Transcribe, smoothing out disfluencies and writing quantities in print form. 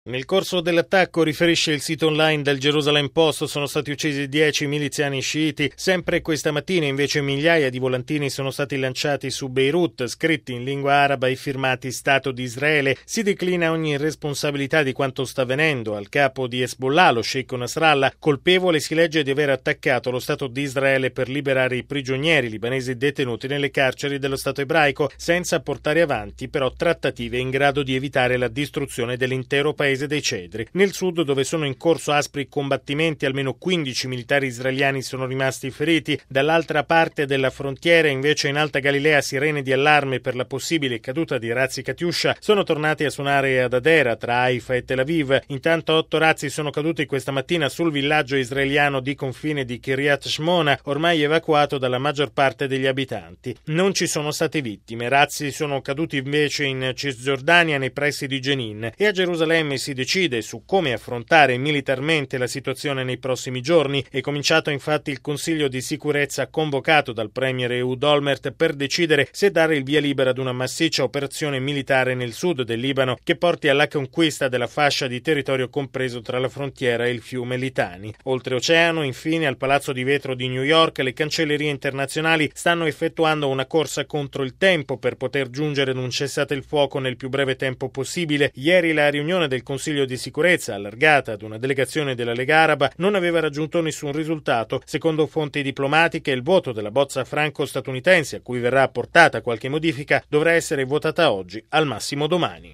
Nel corso dell'attacco, riferisce il sito online del Jerusalem Post, sono stati uccisi 10 miliziani sciiti. Sempre questa mattina invece migliaia di volantini sono stati lanciati su Beirut, scritti in lingua araba e firmati Stato di Israele. Si declina ogni responsabilità di quanto sta avvenendo al capo di Hezbollah, lo sceicco Nasrallah. Colpevole si legge di aver attaccato lo Stato di Israele per liberare i prigionieri libanesi detenuti nelle carceri dello Stato ebraico, senza portare avanti però trattative in grado di evitare la distruzione dell'intero paese dei Cedri. Nel sud, dove sono in corso aspri combattimenti, almeno 15 militari israeliani sono rimasti feriti. Dall'altra parte della frontiera, invece, in Alta Galilea, sirene di allarme per la possibile caduta di razzi Katyusha sono tornati a suonare ad Hadera, tra Haifa e Tel Aviv. Intanto 8 razzi sono caduti questa mattina sul villaggio israeliano di confine di Kiryat Shmona, ormai evacuato dalla maggior parte degli abitanti. Non ci sono state vittime. Razzi sono caduti invece in Cisgiordania, nei pressi di Jenin, e a Gerusalemme si decide su come affrontare militarmente la situazione nei prossimi giorni. È cominciato infatti il Consiglio di sicurezza convocato dal premier Ehud Olmert per decidere se dare il via libera ad una massiccia operazione militare nel sud del Libano che porti alla conquista della fascia di territorio compreso tra la frontiera e il fiume Litani. Oltreoceano, infine, al Palazzo di Vetro di New York, le cancellerie internazionali stanno effettuando una corsa contro il tempo per poter giungere ad un cessate il fuoco nel più breve tempo possibile. Ieri la riunione del Consiglio di sicurezza, allargata ad una delegazione della Lega Araba, non aveva raggiunto nessun risultato. Secondo fonti diplomatiche, il voto della bozza franco-statunitense, a cui verrà apportata qualche modifica, dovrà essere votata oggi, al massimo domani.